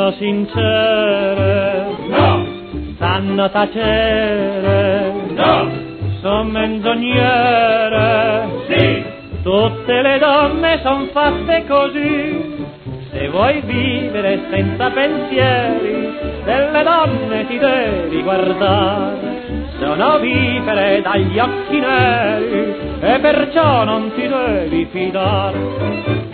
sono sincere, no, sanno tacere, no, son menzognere, sì, tutte le donne son fatte così. Se vuoi vivere senza pensieri, delle donne ti devi guardare, sono vivere dagli occhi neri e perciò non ti devi fidare.